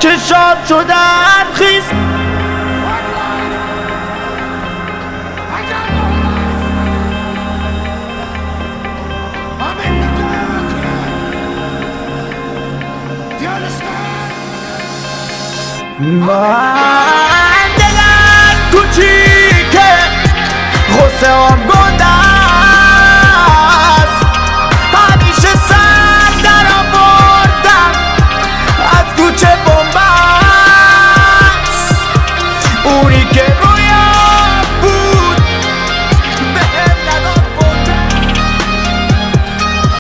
چشام شدن خیس. من دلم کوچیکه غصه هم گنده است، همیشه سر در آوردم از کوچه بنبست.